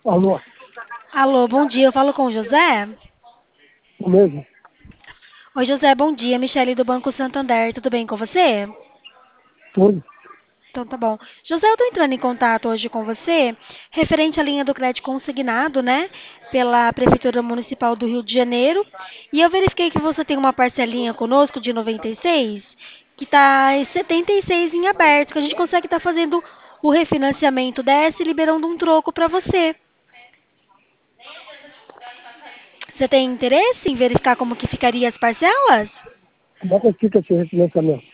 Alô, Alô, bom dia. Eu falo com o José? o mesmo? Oi, José, bom dia. Michele do Banco Santander. Tudo bem com você? Tudo. Então tá bom. José, eu estou entrando em contato hoje com você, referente à linha do crédito consignado, né, pela Prefeitura Municipal do Rio de Janeiro. E eu verifiquei que você tem uma parcelinha conosco de 96, que está em 76 em aberto, que a gente consegue estar fazendo o refinanciamento dessa e liberando um troco para você. Você tem interesse em verificar como que ficaria as parcelas? Como é que fica esse refinanciamento?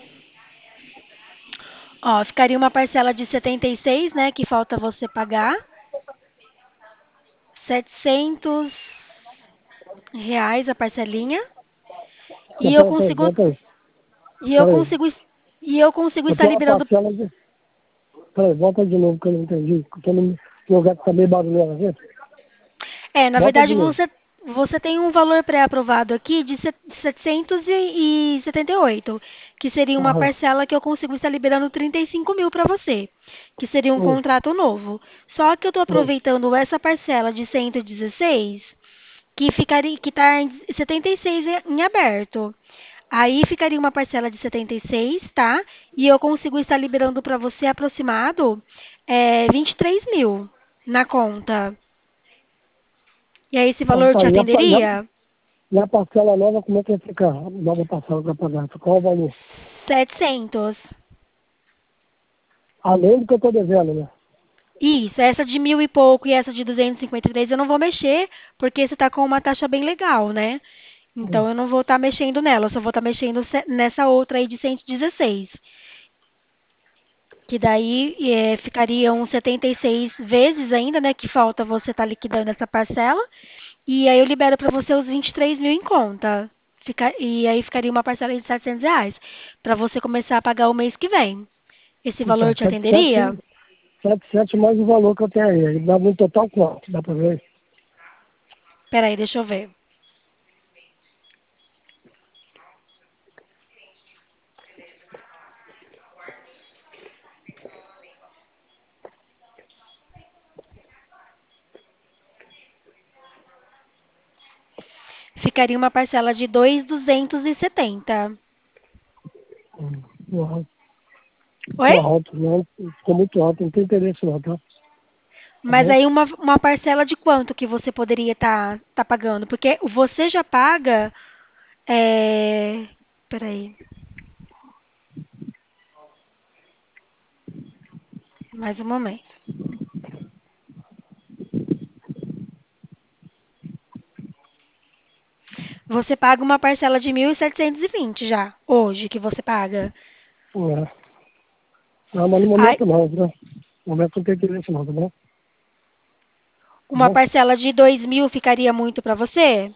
Ó, ficaria uma parcela de 76, né, que falta você pagar, R$ 700 a parcelinha, Não, e eu peraí, consigo volta aí. e eu Peraí. consigo e eu consigo Eu estar tenho uma liberando. parcela de... Peraí, volta de novo que eu não entendi. Porque no lugar que tá meio barulhento aqui. Na Volta verdade de novo. você tem um valor pré-aprovado aqui de 778, que seria uma Aham. parcela que eu consigo estar liberando 35 mil para você, que seria um Hum, contrato novo. Só que eu estou hum. aproveitando essa parcela de 116, que está em 76 em aberto. Aí ficaria uma parcela de 76, tá? E eu consigo estar liberando para você aproximado 23 mil na conta. E aí esse Então valor tá te aí. atenderia? E a parcela nova, como é que vai ficar? A nova parcela que vai pagar. Qual o valor? 700. Além do que eu tô devendo, né? Isso, essa de mil e pouco e essa de 253 eu não vou mexer, porque você está com uma taxa bem legal, né? Hum. Então eu não vou estar mexendo nela, eu só vou estar mexendo nessa outra aí de 116. Que daí ficariam 76 vezes ainda, né? Que falta você estar liquidando essa parcela. E aí eu libero para você os 23 mil em conta. E aí ficaria uma parcela de R$ 700 para você começar a pagar o mês que vem. Esse Então, valor te atenderia? 77 mais o valor que eu tenho aí. Aí dá um total quanto? Dá pra ver? Peraí, deixa eu ver. Ficaria uma parcela de 2.270. Hum. Oi? Ficou alto, né? Ficou muito alto, não tem interesse não, tá? Tá Mas bom? aí uma parcela de quanto que você poderia tá pagando? Porque você já paga. É... Peraí, mais um momento. Você paga uma parcela de 1.720 já, hoje, que você paga. É. Não, mas no Aí, momento não, né? No momento não tem interesse não, tá bom? Tá uma bom? parcela de 2.000 ficaria muito para você?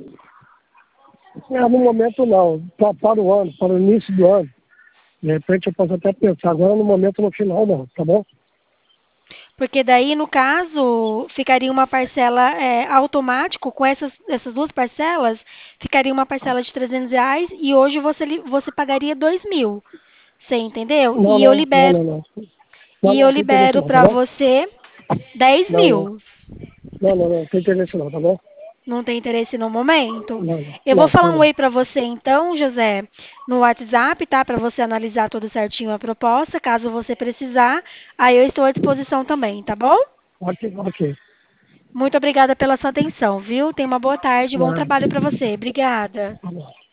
É, no momento não. Para o ano, para o início do ano. De repente eu posso até pensar. Agora no momento no final não, tá bom? Porque daí, no caso, ficaria uma parcela automático, com essas duas parcelas, ficaria uma parcela de R$ 300 e hoje você pagaria 2.000. Você entendeu? Não, E eu não, não, libero, não, não. Não, e não, eu não tem interesse libero não, tá para bom? você 10 Não, não. mil. Não, não, não tem interesse não, tá bom? Não tem interesse no momento? Não, não, Eu vou não, falar tá um bom. oi para você então, José, no WhatsApp, tá? Para você analisar tudo certinho a proposta, caso você precisar. Aí eu estou à disposição também, tá bom? Ok, ok. Muito obrigada pela sua atenção, viu? Tenha uma boa tarde, bom Não, trabalho para você. Obrigada. tá bom.